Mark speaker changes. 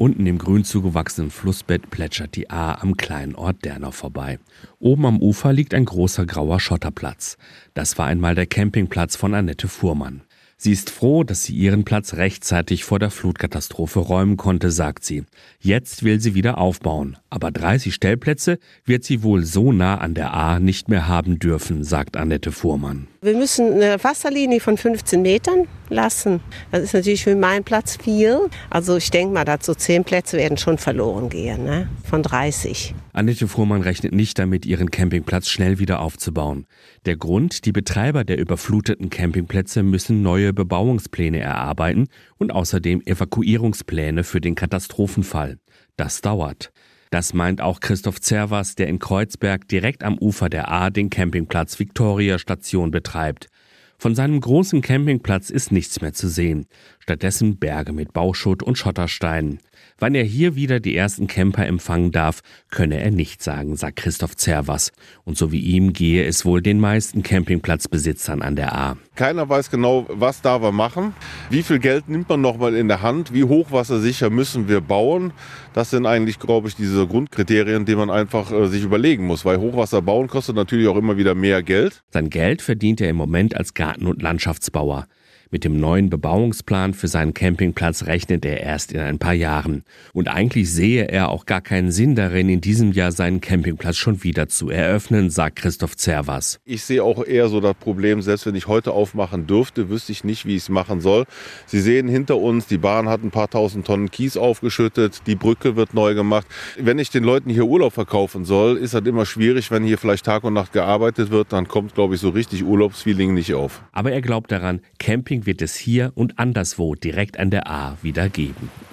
Speaker 1: Unten im grün zugewachsenen Flussbett plätschert die Ahr am kleinen Ort Dernau vorbei. Oben am Ufer liegt ein großer grauer Schotterplatz. Das war einmal der Campingplatz von Annette Fuhrmann. Sie ist froh, dass sie ihren Platz rechtzeitig vor der Flutkatastrophe räumen konnte, sagt sie. Jetzt will sie wieder aufbauen. Aber 30 Stellplätze wird sie wohl so nah an der Ahr nicht mehr haben dürfen, sagt Annette Fuhrmann.
Speaker 2: Wir müssen eine Wasserlinie von 15 Metern lassen. Das ist natürlich für meinen Platz viel. Also ich denke mal, dazu 10 Plätze werden schon verloren gehen, ne? Von 30.
Speaker 1: Annette Fuhrmann rechnet nicht damit, ihren Campingplatz schnell wieder aufzubauen. Der Grund: Die Betreiber der überfluteten Campingplätze müssen neue Bebauungspläne erarbeiten und außerdem Evakuierungspläne für den Katastrophenfall. Das dauert. Das meint auch Christoph Zerwas, der in Kreuzberg direkt am Ufer der Ahr den Campingplatz Victoria Station betreibt. Von seinem großen Campingplatz ist nichts mehr zu sehen. Stattdessen Berge mit Bauschutt und Schottersteinen. Wann er hier wieder die ersten Camper empfangen darf, könne er nicht sagen, sagt Christoph Zerwas. Und so wie ihm gehe es wohl den meisten Campingplatzbesitzern an der Ahr.
Speaker 3: Keiner weiß genau, was darf er machen. Wie viel Geld nimmt man noch mal in der Hand? Wie hochwassersicher müssen wir bauen? Das sind eigentlich, glaube ich, diese Grundkriterien, die man einfach sich überlegen muss. Weil Hochwasser bauen kostet natürlich auch immer wieder mehr Geld.
Speaker 1: Sein Geld verdient er im Moment als Garten- und Landschaftsbauer. Mit dem neuen Bebauungsplan für seinen Campingplatz rechnet er erst in ein paar Jahren. Und eigentlich sehe er auch gar keinen Sinn darin, in diesem Jahr seinen Campingplatz schon wieder zu eröffnen, sagt Christoph Zerwas.
Speaker 3: Ich sehe auch eher so das Problem, selbst wenn ich heute aufmachen dürfte, wüsste ich nicht, wie ich es machen soll. Sie sehen hinter uns, die Bahn hat ein paar tausend Tonnen Kies aufgeschüttet, die Brücke wird neu gemacht. Wenn ich den Leuten hier Urlaub verkaufen soll, ist das immer schwierig, wenn hier vielleicht Tag und Nacht gearbeitet wird, dann kommt, glaube ich, so richtig Urlaubsfeeling nicht auf.
Speaker 1: Aber er glaubt daran, Camping wird es hier und anderswo direkt an der Ahr wieder geben.